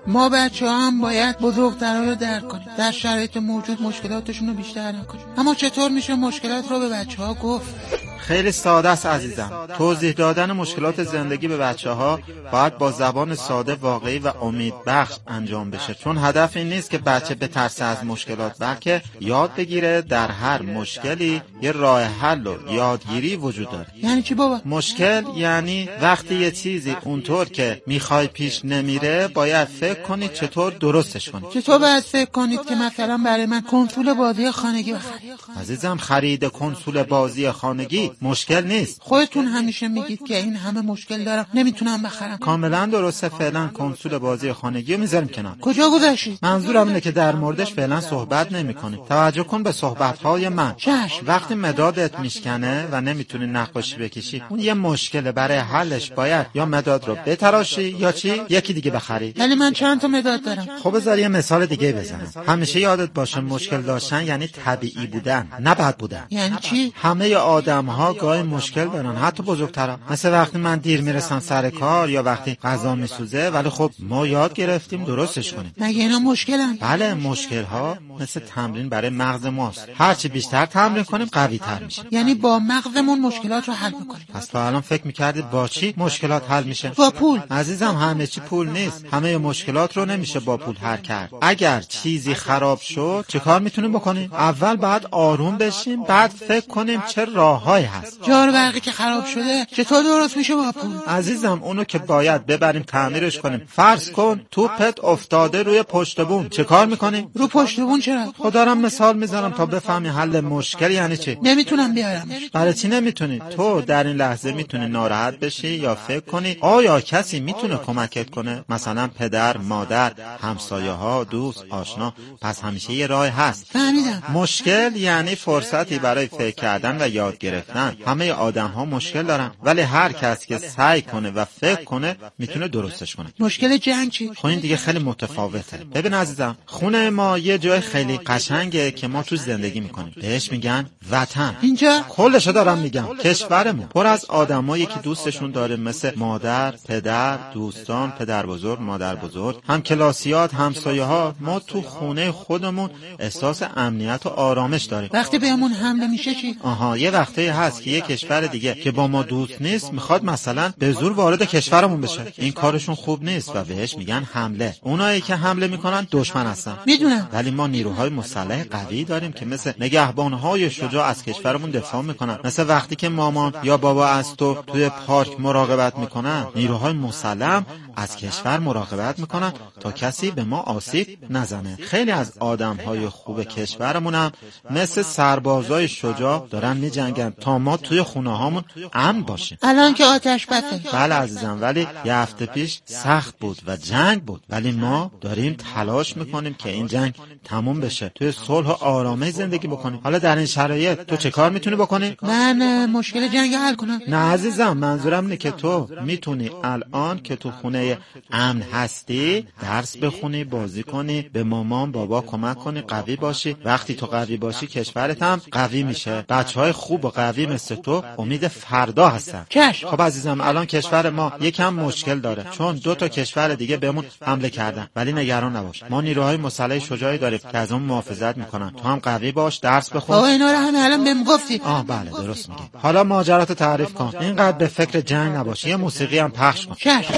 ما بچه‌ها هم باید بزرگترها رو درک کنیم، در شرایط موجود مشکلاتشون رو بیشتر نکنیم. اما چطور میشه مشکلات رو به بچه‌ها گفت؟ خیلی ساده است عزیزم. توضیح دادن مشکلات زندگی به بچه‌ها باید با زبان ساده، واقعی و امیدبخش انجام بشه، چون هدف این نیست که بچه بترسه از مشکلات، بلکه یاد بگیره در هر مشکلی یه راه حل و یادگیری وجود داره. یعنی چی بابا؟ مشکل یعنی وقتی یه چیزی اونطور که میخوای پیش نمیره، باید فکر کنید چطور درستش کنید. چطور باید فکر کنید که مثلا برای من کنسول بازی خانگی بخرید؟ عزیزم، خرید کنسول بازی خانگی مشکل نیست. خودتون همیشه میگید که این همه مشکل دارم نمیتونم بخرم. کاملا درسته. فعلا کنسول بازی خانگی رو میذاریم کنار. کجا گذاشتید؟ منظورم اینه که در موردش فعلا صحبت نمیکنیم. توجه کن به صحبت‌های من. وقتی مدادت میشکنه و نمیتونی نقاشی بکشی، اون یه مشکله. برای حلش باید یا مداد رو بتراشی یا چی؟ یکی دیگه بخری. ولی من چند تا مداد دارم. خب بذار یه مثال دیگه بزنم. همیشه یادت باشه مشکل داشتن یعنی طبیعی بودن، نه بد بودن. یعنی چی؟ همه آدم‌ها گاهی مشکل دارن، حتی بزرگترا. مثل وقتی من دیر میرسم سر کار یا وقتی غذا میسوزه، ولی خب ما یاد گرفتیم درستش کنیم. مگه اینا مشکلن؟ بله، مشکل‌ها مثل تمرین برای مغز ماست. هرچی بیشتر تمرین کنیم قوی‌تر میشیم. یعنی با مغزمون مشکلات رو حل می‌کنیم. پس تا الان فکر می‌کردید با چی مشکلات حل میشه؟ با پول. عزیزم، همه چی پول نیست. همه مشکلات رو نمیشه با پول حل کرد. اگر چیزی خراب شد چه کار میتونیم بکنیم؟ اول باید آروم بشیم، بعد فکر کنیم چه راههایی هست. جارو برقی که خراب شده چطور درست میشه با پول؟ عزیزم، اونو که باید ببریم تعمیرش کنیم. فرض کن توپت افتاده روی پشت بوم، چه کار میکنیم؟ رو پشت بوم چرا؟ دارم مثال میذارم تا بفهمی حل مشکل یعنی چی. نمیتونم بیارمش. برای چی نمیتونی؟ تو در این لحظه میتونی ناراحت بشی یا فکر کنی آیا کسی میتونه کمکت کنه؟ مثلا پدر، مادر، همسایه ها، دوست، آشنا. پس همیشه یه راه هست. فهمیدم. مشکل یعنی فرصتی برای فکر کردن و یاد گرفتن. همه آدم ها مشکل دارن، ولی هر کس که سعی کنه و فکر کنه میتونه درستش کنه. مشکل جنگ چی؟ خب این دیگه خیلی متفاوته. ببین عزیزم، خونه ما یه جای خیلی قشنگه که ما تو زندگی میکنیم. بهش میگن وطن. اینجا کلشو دارم میگم. کشورمون پر از آدمایی که دوستشون داره، مثل مادر، پدر، دوستان، پدر بزرگ، مادر بزرگ، هم کلاسیات، همسایه ها. ما تو خونه خودمون احساس امنیت و آرامش داریم. وقتی بهمون حمله میشه چی؟ یه وقتی هست که یه کشور دیگه که با ما دوست نیست میخواد مثلا به زور وارد کشورمون بشه. این کارشون خوب نیست و بهش میگن حمله. اونایی که حمله میکنن دشمن هستن. میدونم. ولی ما نیروهای مسلح قوی داریم که مثل نگهبانهای شجاع از کشورمون دفاع میکنن. مثل وقتی که مامان یا بابا از تو توی پارک مراقبت میکنن، نیروهای مسلح از کشور مراقبت میکنن تا کسی به ما آسیب نزنه. خیلی از آدمهای خوب کشورمون هم مثل سربازای شجاع دارن میجنگن تا ما توی خونه‌هامون امن باشیم. الان که آتش بسه. بله عزیزم، ولی یه هفته پیش سخت بود و جنگ بود، ولی ما داریم تلاش میکنیم که این جنگ تموم بشه، توی صلح و آرامش زندگی بکنیم. حالا در این شرایط تو چه کار میتونی بکنی؟ من مشکل جنگ حل کنم. نه عزیزم، منظورم اینه که تو میتونی الان که تو خونه امن هستی درس بخونی، بازی کنی، به مامان بابا کمک کنی، قوی باشی. وقتی تو قوی باشی کشورت هم قوی میشه. بچهای خوب و قوی مثل تو امید فردا هستن. چشم. خب عزیزم، الان کشور ما یکم مشکل داره چون 2 تا کشور دیگه بهمون حمله کردن، ولی نگران نباش، ما نیروهای مسلح شجاعی داریم که از اون محافظت میکنن. تو هم قوی باش، درس بخون. اینا رو همه الان بهم گفتی. بله درست میگی. حالا ماجراتو تعریف کن، اینقدر به فکر جنگ نباش، یه موسیقی هم پخش کن. چشم.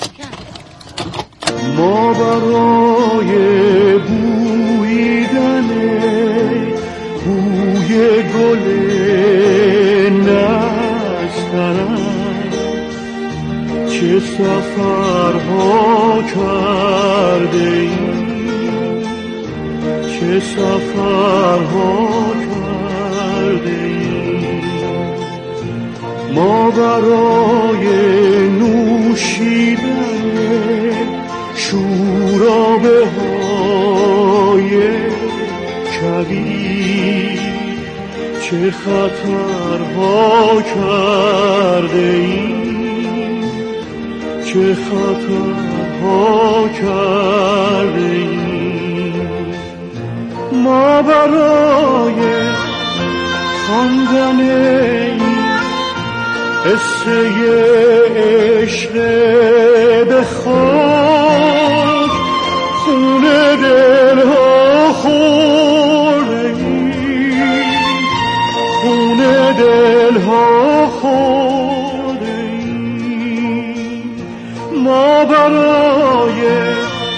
ما برای بویدن بوی گل نسترن چه سفرها کرده ایم، چه سفرها کرده ایم. ما برای نوشیدن شورابه های کوی چه خطرها کرده ایم، چه خطرها کرده ایم. ما برای خواندن این قصه عشق به خاک برای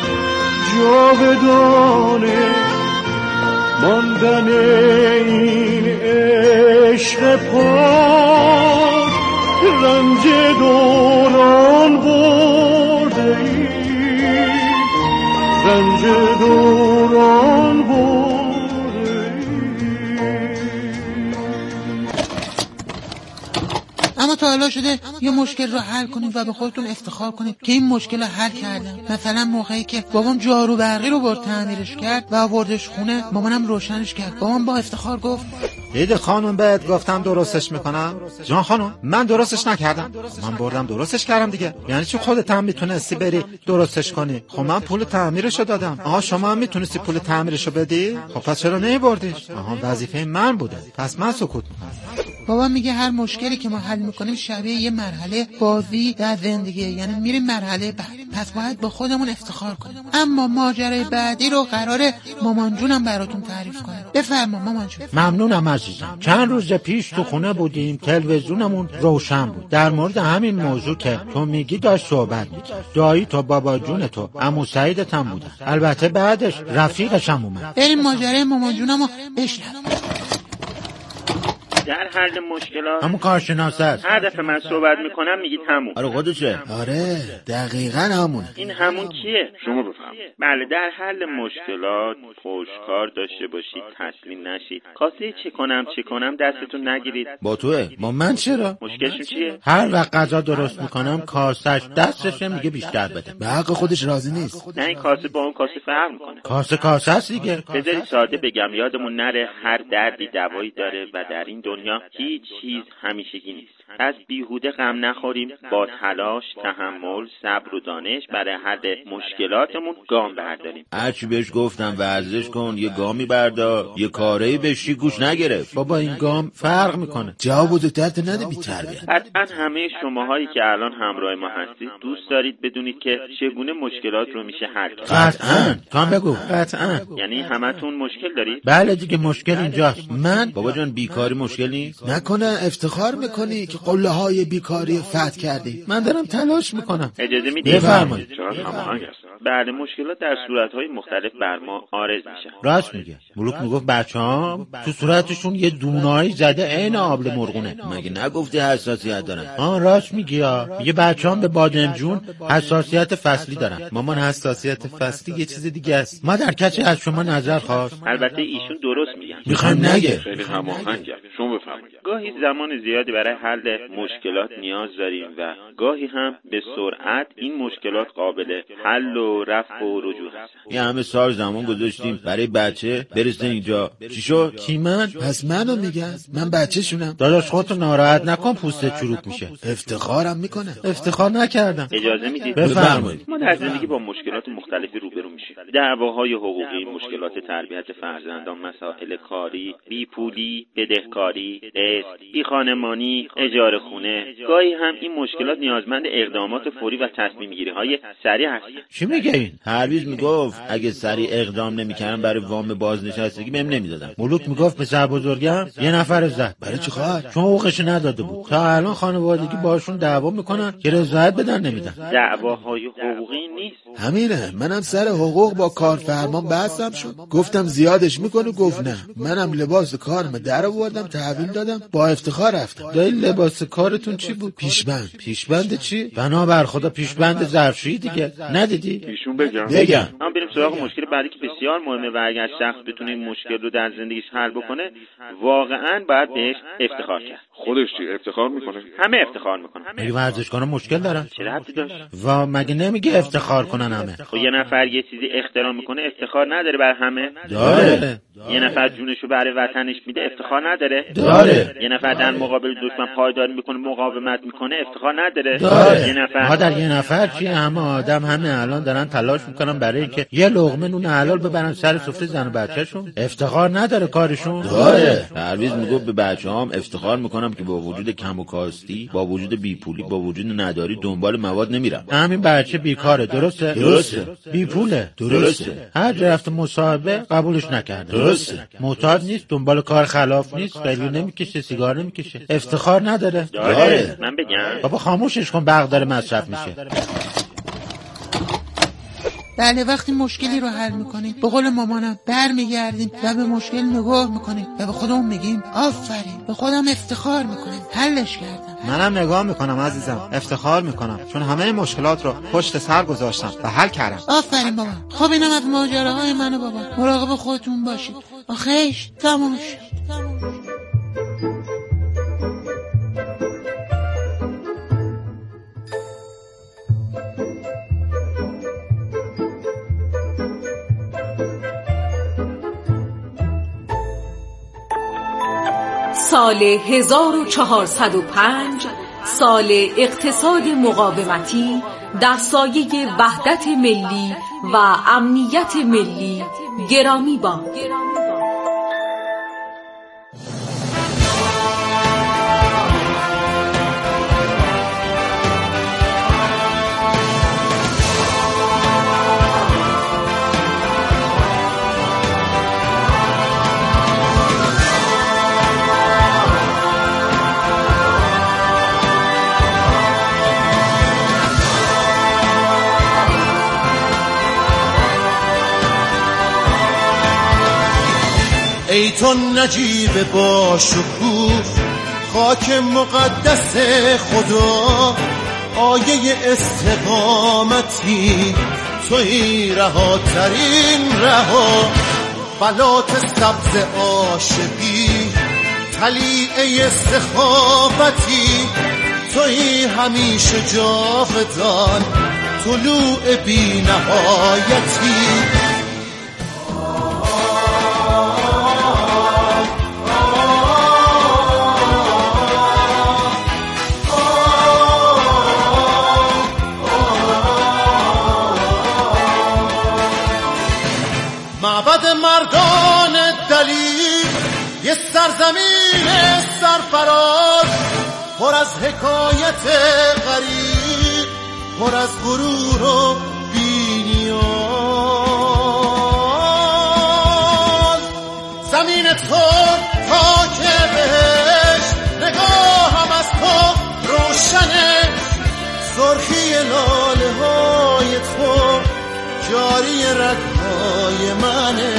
جاودانه ماندن این عشق پاک رنج دوران برده ای رنج دوران برده ای. اما تا حالا شده یه مشکل رو حل کنید و به خودتون افتخار کنید که این مشکل رو حل کردم؟ مثلا موقعی که بابام جارو برقی رو برد تعمیرش کرد و آوردش خونه، مامانم روشنش کرد. بابام با افتخار گفت دید خانم بهت گفتم درستش میکنم؟ جان خانم من درستش نکردم. من بردم درستش کردم دیگه. یعنی چی خودت هم میتونستی بری درستش کنی؟ خب من پول تعمیرشو دادم. آها شما هم میتونستی پول تعمیرشو بدی؟ خب پس چرا نمیبردیش؟ آها وظیفه من بوده. پس من سکوت میکنم. بابا میگه هر مشکلی که ما حل میکنیم شبیه یه مرحله بازی در زندگیه، یعنی میریم مرحله بعد، پس باید با خودمون افتخار کنیم. اما ماجرای بعدی رو قراره مامان جونم براتون تعریف کنه. بفرما مامان جون. ممنونم عزیزم. چند روز پیش تو خونه بودیم، تلویزیونمون روشن بود. در مورد همین موضوع که تو میگی داشت صحبت می‌کرد. دایی تو بابا جون تو عمو سعیدت هم بودن. البته بعدش رفیقش هم اومد. بریم ماجرای مامان جونمو بشنویم. در حل مشکلات همون کارشناس است. هر دفعه من صحبت میکنم میگید همون. آره خودشه. آره دقیقاً همونه. این همون کیه؟ شما بفهمید. بله در حل مشکلات خوشکار داشته باشید، تسلیم نشید. کاسه چه کنم دستتون نگیرید. با توه. با من چرا؟ مشکلشون چیه؟ هر وقت غذا درست میکنم کاسش دستشه میگه بیشتر بده. به حق خودش راضی نیست. نه این کاسه با اون کاسه فرق میکنه. کاسه است دیگه. بذارید ساده بگم یادمون نره هر دردی دوایی داره و در این دنیا هیچ چیز همیشگی نیست. از بیهوده غم نخوریم، با تلاش، تحمل، صبر و دانش برای حل مشکلاتمون گام برداریم. هرچی بهش گفتم ورزش کن، یه گامی بردار، یه کاری بشی گوش نگرفت. بابا این گام فرق میکنه. جواب بزرگترت نده بی تربیت. قطعا همه شماهایی که الان همراه ما هستید دوست دارید بدونید که چگونه مشکلات رو میشه حل کرد. قطعا. کام بگو. قطعا. یعنی همتون مشکل دارید؟ بله دیگه مشکل اینجاست. من بابا جان بیکاری مشکل نیست؟ نکنه افتخار میکنی که قله های بیکاری فتح کردی؟ من دارم تلاش میکنم. اجازه میدید؟ بفرمایید. چرا هماهنگ هستن؟ بله مشکلات در صورتهای مختلف بر ما عارض میشه. راست میگه. ملوک میگفت بچه‌ها تو صورتشون یه دونایی زده عین آبله مرغونه. مگه نگفتی حساسیت دارن؟ راست میگی ها. میگه بچه‌ها به بادمجون حساسیت فصلی دارن. مامان حساسیت فصلی یه چیز دیگه است. ما در کچه از شما نظر خواست. البته ایشون درست میگن. میخوایم نگه. خیلی هماهنگه. شما بفرمایید. گاهی زمان زیادی برای حل مشکلات نیاز داریم و گاهی هم به سرعت این مشکلات قابل حل و رفع و رجوع هستن. یه همه سال زمان گذاشتیم برای بچه برسه اینجا. چی شد؟ کی من؟ پس منو میگن؟ من بچه شونم. داداش خودتو ناراحت نکن، پوستت چروک میشه. افتخارم میکنه. افتخار نکردم. اجازه میدید؟ بفرمایید. ما در زندگی با مشکلات مختلفی روبرو میشیم. دعواهای حقوقی، مشکلات تربیت فرزندان، مسائل کاری، بیپولی، بدهکاری، قسط، بیخانمانی، اجاره خونه. گاهی هم این مشکلات نیازمند اقدامات فوری و تصمیم گیری های سریع هستن. چی میگه این؟ پرویز میگفت اگه سریع اقدام نمیکردم برای وام بازنشستگی بهم نمیدادن. ملوک میگفت پسر بزرگم یه نفر زد. برای چی خواهد؟ چون حقوقش نداده بود. تا الان خانوادگی باشون دعوا میکنن که رضایت بدن نمیدن. دعواهای حقوقی نیست. همینه. منم سر حقوق با کارفرمان بحثم شد. گفتم زیادش میکنه، گفت نه. منم لباس کارم در آوردم تحویل دادم، با افتخار رفتم. دایی لباس کارتون چی بود؟ پیشبند. پیشبند چی؟ بنابر خدا پیشبند ظرفشویی دیگه. ندیدی؟ ایشون بگم. هم بریم سراغ مشکل بعدی که بسیار مهمه و اگر شخص بتونه این مشکل رو در زندگیش حل بکنه واقعا باید بهش افتخار کرد. خودش چی افتخار میکنه؟ همه افتخار میکنن. مگه ورزشکارا مشکل دارن؟ چه ربطی داشت؟ و مگه نمیگه افتخار کنن همه؟ خب یه نفر یه چیزی اختراع میکنه افتخار نداره بر همه؟ داره. یه نفر جونشو برای وطنش میده افتخار نداره؟ داره. یه نفر در مقابل دشمن پایداری میکنه مقاومت میکنه افتخار نداره؟ داره. یه نفر ما در یه نفر چیه؟ همه آدم همه الان دارن تلاش میکنن برای اینکه یه لقمه نون حلال ببرن سر سفره زن و بچه‌شون. افتخار نداره کارشون؟ داره. پرویز میگفت به بچه‌هام افتخار میکنم که با وجود کم و کاستی، با وجود بیپولی، با وجود نداری دنبال مواد نمیرم. همین بچه بیکاره. درسته؟ بیپوله. درسته. هر جا رفت مصاحبه قبولش نکرده. درسته. معتاد نیست، دنبال کار خلاف نیست، قلیون نمیکشه، سیگار نمیکشه. افتخار نداره. داره. من بگم بابا خاموشش کن، برق داره مصرف میشه. بله، وقتی مشکلی رو حل میکنیم به قول مامانم برمیگردیم و به مشکل نگاه میکنیم و به خودمون میگیم آفرین، به خودم افتخار میکنیم حلش کردم. منم نگاه میکنم عزیزم، افتخار میکنم چون همه مشکلات رو پشت سر گذاشتم و حل کردم. آفرین بابا. خب اینم از ماجراهای منو بابا. مراقب خودتون باشید. آخیش تموم شد. سال 1405 سال اقتصاد مقاومتی در سایه وحدت ملی و امنیت ملی گرامی باد. ای تو نجیب با شکوه خاک مقدس خدا، آیه استقامتی توی رهاترین رها، بلات سبز عاشقی طلیعه سخاوتی توی همیشه جاودان طلوع بی نهایتی. معبد مردان دلیر، یه سرزمین سرفراز، پر از حکایت غریب، پر از غرور و بی‌نیاز. زمین تو خاک بهشت، نگاهم از تو روشنه، سرخی لاله های تو جاری رگ‌های منه.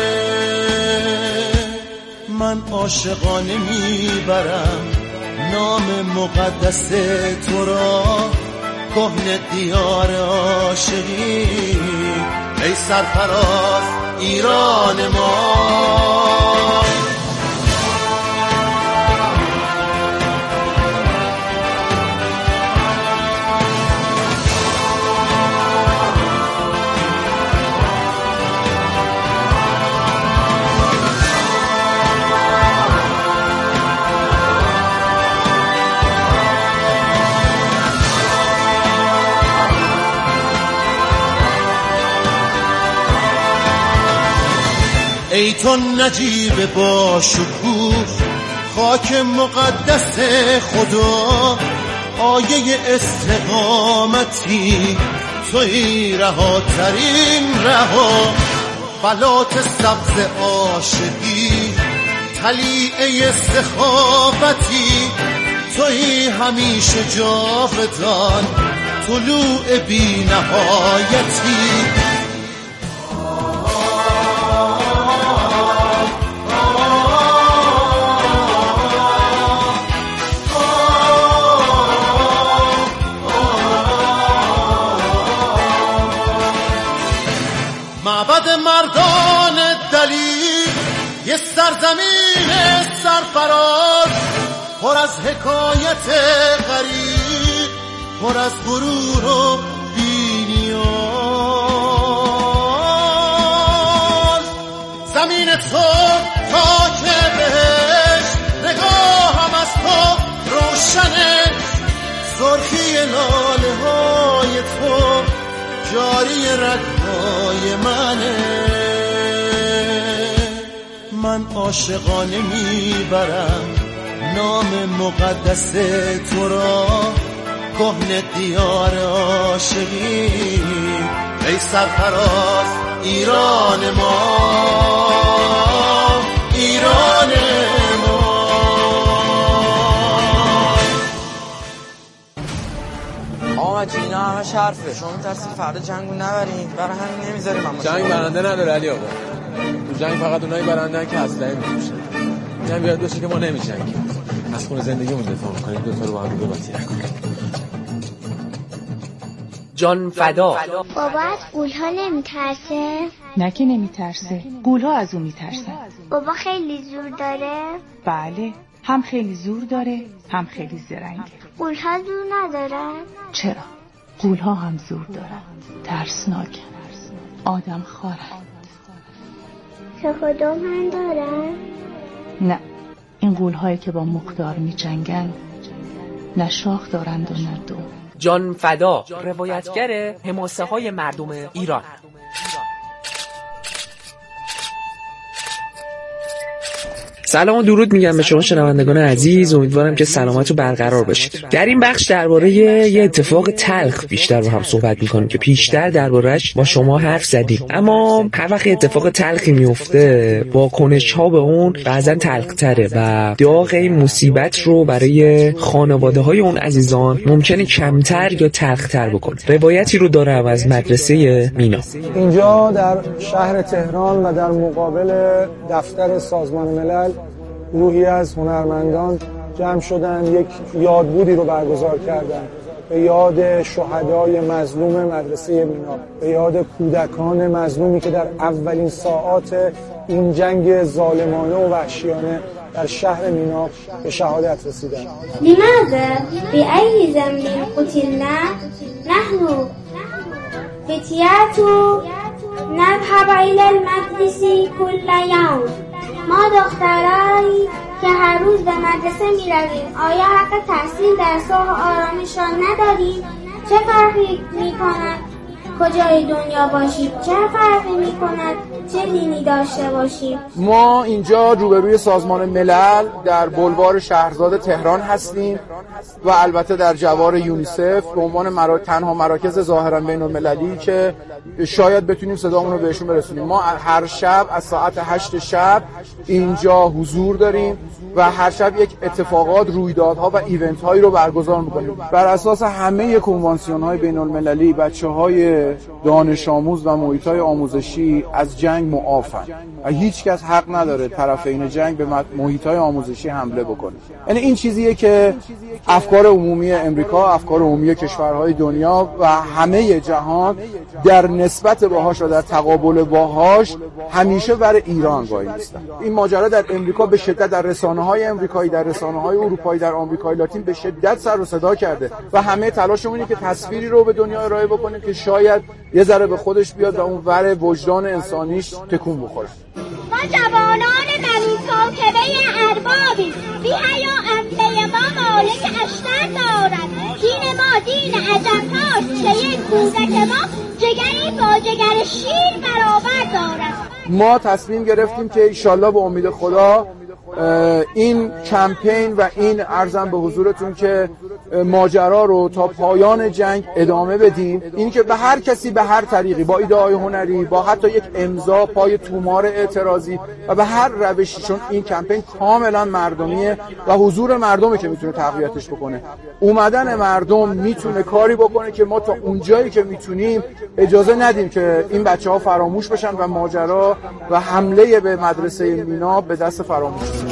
من عاشقانه میبرم نام مقدس تو را، کهنه دیار عاشقی ای سرفراز ایران ما. ای تو نجیب با شکوه خاک مقدس خدا، آیه استقامتی توی رهاترین رها، بلات سبز عاشقی طلیعه سخاوتی توی همیشه جاودان طلوع بی نهایتی. معبد مردان دلیر، یه سرزمین سرفراز، پر از حکایت غریب، پر از غرور و بی‌نیاز. زمین تو خاک بهشت، نگاهم از تو روشنه، سرخی لاله های تو جاری رگ‌های منه. من عاشقانه میبرم نام مقدس تو را، کهنه دیار عاشقی ای سرفراز ایران ما، ایران ما. حاجی اینا همش حرفه. شما می‌ترسید فردا جنگو نبرین، برای همین نمیذاریم. اما جنگ برنده نداره علی آقا. تو جنگ فقط اونایی برندن که اسلحه می‌کشن. اینم یاد باشه که ما نمی‌جنگیم. از خون زندگیمون دفاع می‌کنیم، دو تا رو با هم دیگه بازی نکنیم. جان فدا. بابا از غول‌ها نمی‌ترسه؟ نه که نمی‌ترسه. غول‌ها از اون می‌ترسن. بابا خیلی زور داره؟ بله، هم خیلی زور داره، هم خیلی زرنگه. غول‌ها زور ندارن؟ چرا؟ غول‌ها هم زور دارن. ترسناکن. آدم خورن. شاخ و دم هم دارن؟ نه، این غول‌هایی که با مقدار می‌جنگن نه شاخ دارند و نه دم. جان فدا، روایتگر حماسه های مردم ایران. سلام و درود میگم به شما شنوندگان عزیز. امیدوارم که سلامت و برقرار باشید. در این بخش درباره یه اتفاق تلخ بیشتر با هم صحبت میکنیم که پیشتر درباره‌اش با شما حرف زدیم، اما هر وقت اتفاق تلخی میفته واکنش‌ها به اون بعضن تلخ‌تره و داغ این مصیبت رو برای خانواده‌های اون عزیزان ممکنه کمتر یا تلخ‌تر بکنه. روایتی رو دارم از مدرسه مینا. اینجا در شهر تهران و در مقابل دفتر سازمان ملل گروهی از هنرمندان جمع شدن، یک یادبودی رو برگزار کردن به یاد شهدای مظلوم مدرسه مینا، به یاد کودکان مظلومی که در اولین ساعات این جنگ ظالمانه و وحشیانه در شهر مینا به شهادت رسیدن. لماذا بأي ذنب قتلنا نحن فتيات نذهب إلى المدرسة كل يوم. ما دخترایی که هر روز به مدرسه میرویم، آیا حق تحصیل در صلح و آرامش را نداریم؟ چه فرقی میکند کجای دنیا باشیم؟ چه فرقی میکند چه دینی داشته باشیم؟ ما اینجا روبروی سازمان ملل در بلوار شهرزاد تهران هستیم و البته در جوار یونیسف به عنوان تنها مراکز ظاهرا بین‌المللی که شاید بتونیم صدامون رو بهشون برسونیم. ما هر شب از ساعت 8 شب اینجا حضور داریم و هر شب یک اتفاقات، رویدادها و ایونت هایی رو برگزار میکنیم. بر اساس همه کنوانسیون های بین‌المللی بچه‌های دانش آموز و محیط های آموزشی از جنگ معافن و هیچ کس حق نداره طرفین جنگ به محیط های آموزشی حمله بکنه. یعنی این چیزیه که افکار عمومی امریکا، افکار عمومی کشورهای دنیا و همه جهان در نسبت باهاش و در تقابل باهاش همیشه بر ایران وای میستن. این ماجرا در امریکا به شدت در رسانه‌های امریکایی، در رسانه‌های اروپایی، در آمریکای لاتین به شدت سر و صدا کرده و همه تلاشمون اینه که تصویری رو به دنیا ارائه بکنیم که شاید یه ذره به خودش بیاد و اون ور وجدان انسانیش تکون بخوره. ما جوانان بنی کاکبه اربابی، بی حیا عمله ما مالک اشتر دارد. دین ما دین عجب هاست که یک کودک ما جگری با جگر شیر برابر دارد. ما تصمیم گرفتیم که انشالله به امید خدا این کمپین و این عرضم به حضورتون که ماجرا رو تا پایان جنگ ادامه بدیم. این که به هر کسی به هر طریقی، با ایده های هنری، با حتی یک امضا پای تومار اعتراضی و به هر روشی، چون این کمپین کاملا مردمیه و حضور مردمه که میتونه تقویتش بکنه. اومدن مردم میتونه کاری بکنه که ما تا اونجایی که میتونیم اجازه ندیم که این بچه‌ها فراموش بشن و ماجرا و حمله به مدرسه مینا به دست فراموش بشه.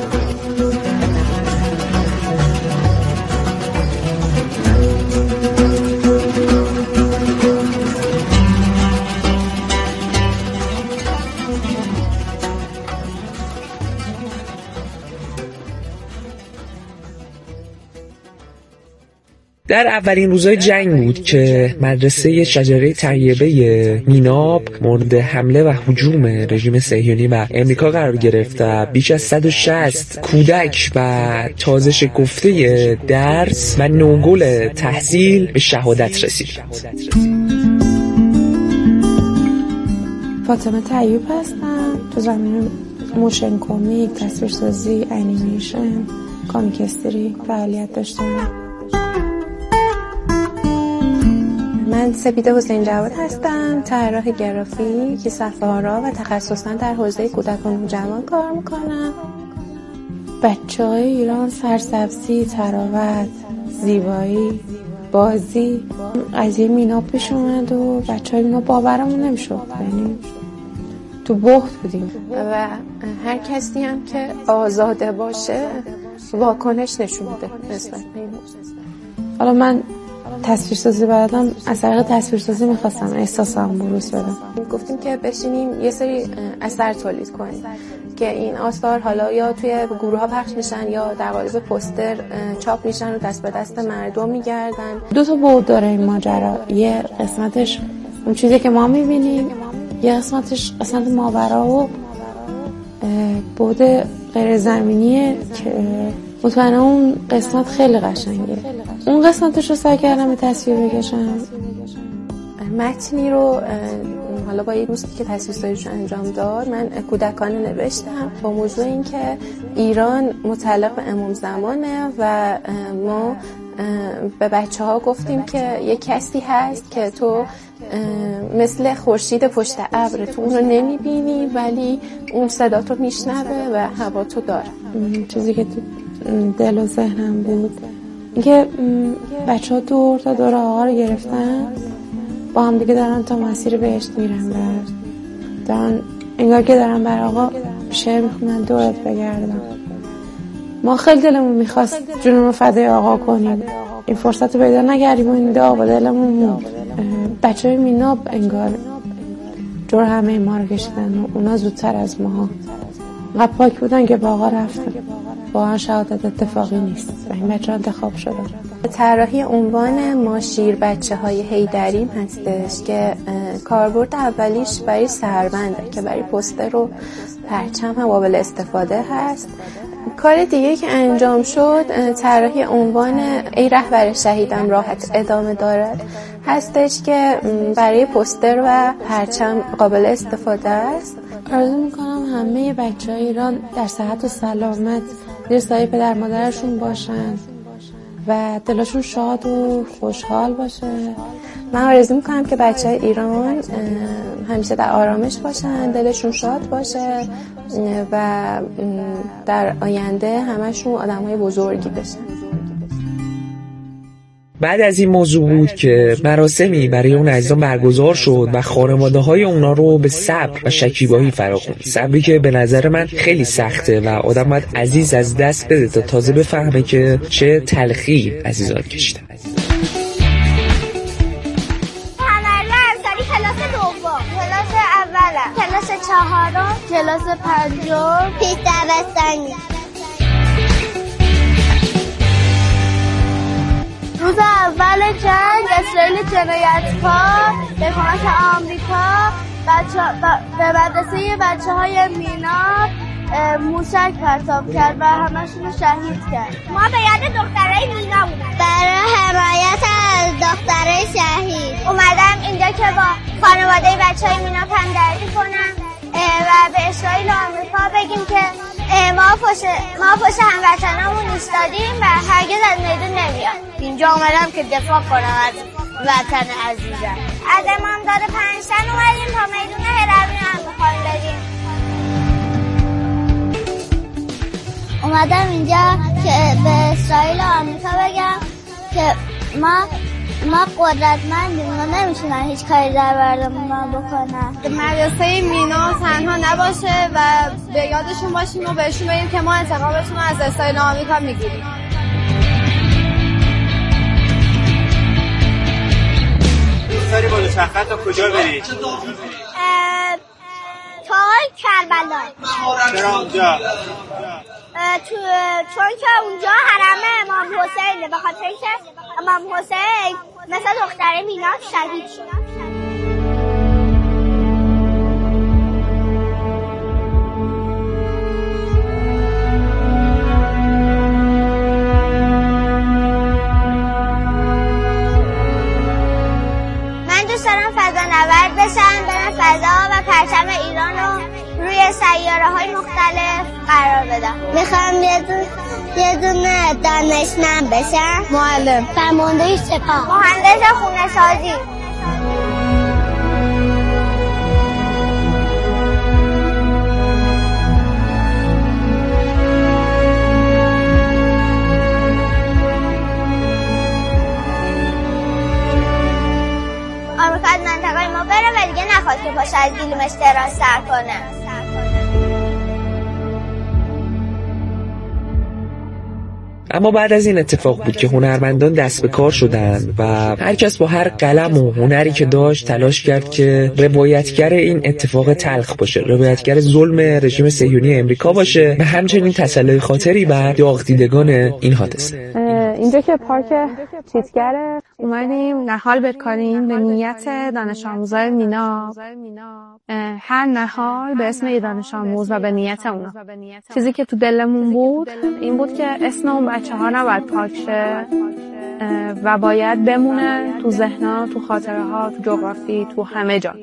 در اولین روزهای جنگ بود که مدرسه شجره طیبه میناب مورد حمله و هجوم رژیم صهیونی و امریکا قرار گرفت و بیش از 160 کودک و تازه شکفته درس و نوگل تحصیل به شهادت رسیدند. فاطمه طیب هستم. تو زمینه موشن کمیک، تصویرسازی، انیمیشن، کامیک استری فعالیت داشتم. من سپیده حسین جواد هستم، طراح گرافیک، صفحه‌آرا و تخصصاً در حوزه کودکان و نوجوان کار میکنم. بچه‌های ایران سرسبزی، تراوت، زیبایی بازی قضیه مینا پیش اومد و بچه‌های مینا باورمون نمیشد، یعنی تو بحت بودیم و هر کسی هم که آزاده باشه واکنش نشون بده نسبت به این. حالا من تصویرسازی بلدم، از طریق تصویرسازی میخواستم احساسم بروز بدم. گفتیم که بشینیم یه سری اثر تولید کنیم که این آثار حالا یا توی گروه ها پخش میشن یا در قالب پوستر چاپ میشن و دست به دست مردم میگردن. 2 بعد داره این ماجرا، یه قسمتش اون چیزی که ما میبینیم، یه قسمتش قسمت ماورا و بعد غیر زمینیه که مطمئنم اون قسمت خیلی قشنگه. اون قسمتش رو سعی کردم به تصویر بکشم. متنی رو حالا با یه دوستی که تصویرسازیش انجام داد من کودکانه نوشتم با موضوع این که ایران متعلق به امام زمانه و ما به بچه ها گفتیم که یه کسی هست که تو مثل خورشید پشت ابر، تو اونو نمیبینی ولی اون صدا تو میشنوه و هوا تو داره. چیزی که تو دل و ذهنم بود اینکه بچه ها دور تا دور آقا رو گرفتن، با هم دیگه دارن تا مسیر بهشت میرن و دارن انگار که دارن بر آقا شعر میخونن دورت بگردن. ما خیلی دلمون میخواست جنون رو فدای آقا کنیم، این فرصت رو پیدا نکردیم و این دعا با دلمون موند. بچه های میناب انگار جور همه ما رو کشیدن و اونا زودتر از ما قد پاک بودن که با آقا رفتن. واقعا شهادت اتفاقی نیست و این بچه ها انتخاب شدن. طراحی عنوان ما شیر بچه های حیدریم هستش که کاربرد اولیش برای سربنده که برای پوستر و پرچم هم قابل استفاده هست. کار دیگه که انجام شد طراحی عنوان ای رهبر شهیدم راحت ادامه دارد هستش که برای پوستر و پرچم قابل استفاده است. آرزو میکنم همه بچه‌های ایران در صحت و سلامت زیر سایه پدر مادرشون باشن و دلشون شاد و خوشحال باشه. من آرزو میکنم که بچه‌های ایران همیشه در آرامش باشن، دلشون شاد باشه و در آینده همشون آدمای بزرگی بشن. بعد از این موضوع بود که مراسمی برای اون عزیزان برگزار شد و خانواده‌های اونا رو به صبر و شکیبایی فراخوند. صبری که به نظر من خیلی سخته و آدم باید عزیز از دست بده تا تازه بفهمه که چه تلخی عزیزان کشیدن. کلاس اولم، کلاس چهارم، کلاس پنجم، پیش دبستانی. روز اول جنگ اسرائیل جنایتکار به کمک آمریکا به مدرسه بچه‌های مینا موشک پرتاب کرد و همشون شهید کرد. ما به یاد دخترای مینا بودیم برای حمایت از دخترای شهید. اومدم اینجا که با خانواده بچه‌های مینا همدردی کنم و به اسرائیل و آمریکا بگیم که ما پشت هموطنامون ایستادیم و هرگز از میدون نمیام. اینجا اومدم که دفاع کنم از وطن عزیزم. از امامزاده پنجتن اومدیم تا میدون هرمی هم میخوایم بریم. اومدم اینجا که به اسرائیل و آمریکا بگم که ما قدرتمندیم، ما نمیتونن هیچ کاری در بردمون ما بکنن. مدرسه مینا تنها نباشه و به یادشون باشیم و بهشون بگیم که ما انتقامتون رو از اسرائیل و آمریکا میگیریم. سری با دوچرخه تا کجا برید؟ تا کربلا. چرا اونجا؟ چون که اونجا حرم امام حسینه، به خاطر اینکه امام حسین مثل دختر مینا شهید شد. من دوست دارم فضانورد بشم، برم فضا و پرچم ایران رو روی سیاره‌های مختلف قرار بدم. میخوام یه دونه دانشمند بشم، معلم، فرمانده سپاه، مهندس خونه سازی. که پاش از گلومش دراز سر کنه. اما بعد از این اتفاق بود که هنرمندان دست به کار شدن و هر کس با هر قلم و هنری که داشت تلاش کرد که روایتگر این اتفاق تلخ باشه، روایتگر ظلم رژیم صهیونی امریکا باشه و همچنین تسلی خاطری بر داغ دیدگان این حادثه. اینجا که پارک چیتگره اومدیم نهال بکنیم به نیت دانش آموزای مینا. هر نهال به اسم یه دانش آموز و به نیت اونا. چیزی که تو دلمون بود این بود که اسم اون بچه‌ها نباید پاک شه و باید بمونه تو ذهن‌ها، تو خاطره‌ها، تو جغرافی، تو همه جا.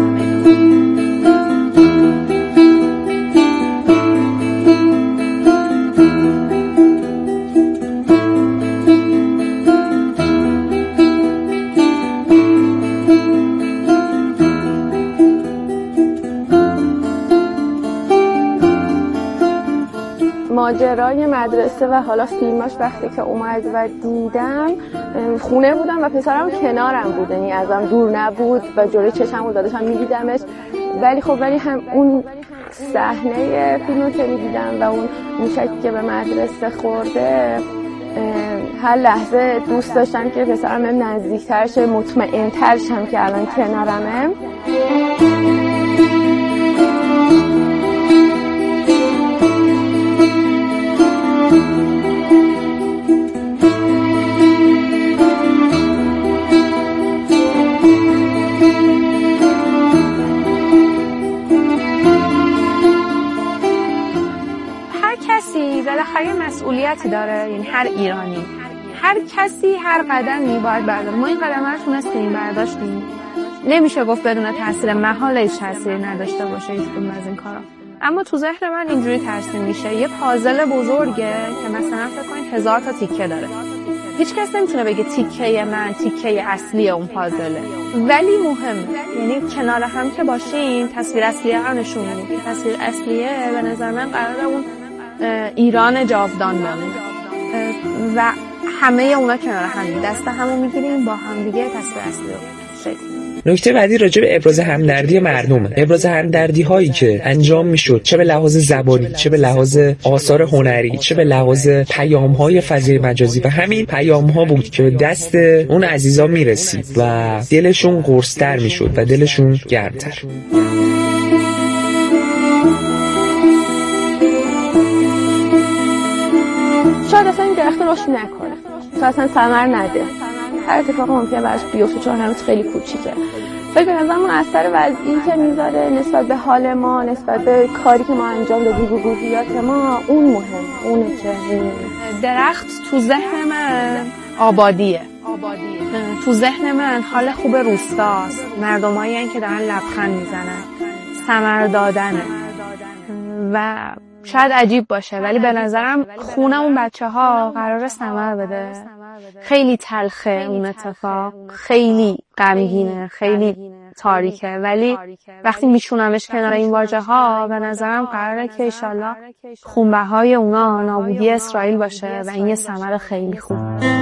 ماجرای مدرسه و حالا فیلماش وقتی که اومد و دیدم خونه بودم و پسرم کنارم بود، یعنی ازم دور نبود و جلوی چشم بود، داشتم میدیدمش. ولی هم اون صحنه فیلمو که میدیدم و اون موشکی که به مدرسه خورده، هر لحظه دوست داشتم که پسرم نزدیکتر شه، مطمئن‌تر شم که الان کنارمه. بالاخره مسئولیتی داره، یعنی هر ایرانی، هر کسی هر قدمی باید برداره. ما این قدم رو تونستیم برداشتیم، نمیشه گفت بدون تاثیر محال هیچ تاثیری نداشته باشه هیچ کدوم از این کارا. اما تو ذهن من اینجوری ترسیم میشه یه پازل بزرگه که مثلا فکر کنید 1000 تا تیکه داره، هیچ کس نمیتونه بگه تیکه من تیکه اصلی اون پازله، ولی مهمه، یعنی کنار هم که باشیم تصویر اصلیه رو نشون میده. تصویر اصلیه به نظر من قراره اون ایران جاودان بمونه و همه اونا کنار هم دست همو میگیریم با هم دیگه تصویر اصلی رو شکل. نکته بعدی راجع به ابراز همدردی مردمه. ابراز همدردی هایی که انجام میشد، چه به لحاظ زبانی، چه به لحاظ آثار هنری، چه به لحاظ پیام های فضای مجازی، و همین پیام ها بود که به دست اون عزیزا میرسید و دلشون قرص‌تر میشد و دلشون گرمتر. شاید اصلا این درخت رشد نکنه، شاید اصلا ثمر نده، هر اتفاق ممکنه براش بیفته چون هنوز خیلی کوچیکه. ولی به نظرم اون اثر وضعی که میذاره نسبت به حال ما، نسبت به کاری که ما انجام دادیم، روحیات ما، اون مهمه. اونه که درخت تو ذهن من آبادیه، تو ذهن من حال خوب روستاست، مردمایی که دارن لبخند میزنن، ثمر دادنه. و شاید عجیب باشه ولی به نظرم خونه اون بچه‌ها قراره ثمر بده. خیلی تلخه اون اتفاق، خیلی غمگینه، خیلی تاریکه، ولی وقتی میشونمش کنار این واژه‌ها به نظرم قراره که انشالله خونبهای اونا نابودی اسرائیل باشه و این یه ثمر خیلی خوب.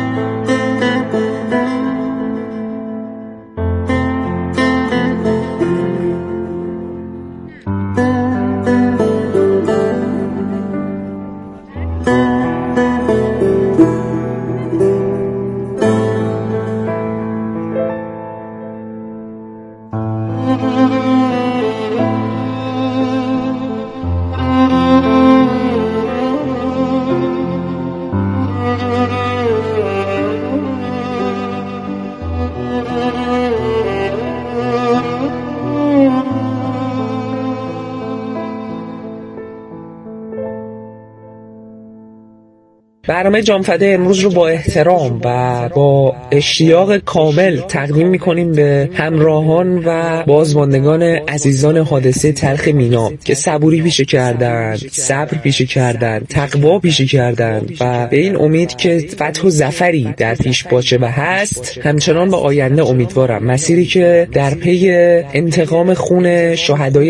برنامه جامفده امروز رو با احترام و با اشتیاق کامل تقدیم میکنیم به همراهان و بازماندگان عزیزان حادثه تلخ مینا که صبوری پیشه کردن، صبر پیشه کردن، تقوا پیشه کردن و به این امید که فتح و ظفری در پیش باشه و هست. همچنان به آینده امیدوارم. مسیری که در پی انتقام خون شهدای